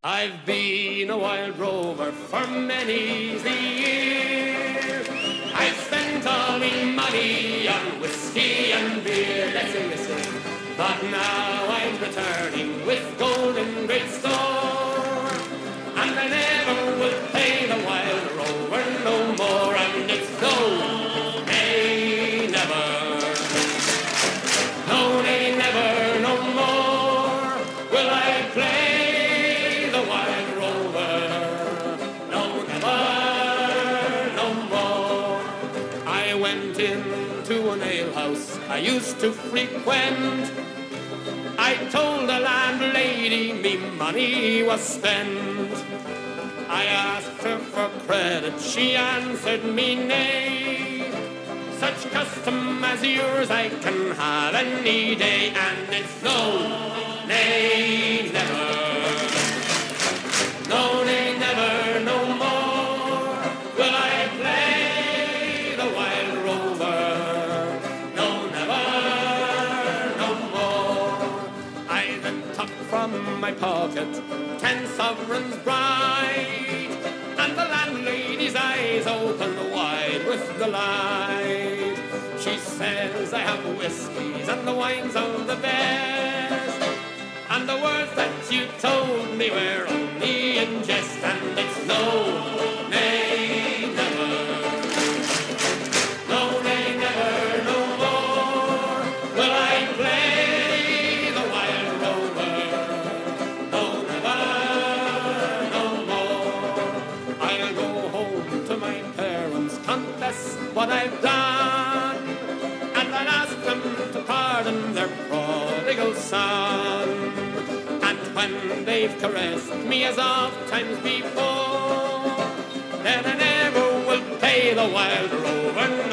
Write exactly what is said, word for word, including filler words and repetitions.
I've been a wild rover for many the years. I've spent all my money on whiskey and beer. Let's sing, let's sing. But now I'm returning with gold in great store, and I never will pay the wild rover no more. And it's no, nay, never. No, nay, never, no more will I play. Into an alehouse I used to frequent. I told the landlady me money was spent. I asked her for credit, she answered me nay. Such custom as yours I can have any day, and it's no, nay, never. No, nay, never, no more will I play the wild rover. No, never, no more. I then took from my pocket ten sovereigns bright, and the landlady's eyes opened wide with delight. She says I have whiskies and the wines of the best, and the words that you told me were only in jest, and it's no, nay, never. No, nay, never, no more will I play the wild rover. No, never, no more. I'll go home to my parents, confess what I've done, and I'll ask them to pardon their prodigal son. When they've caressed me as oft times before, then I never will pay the wild rover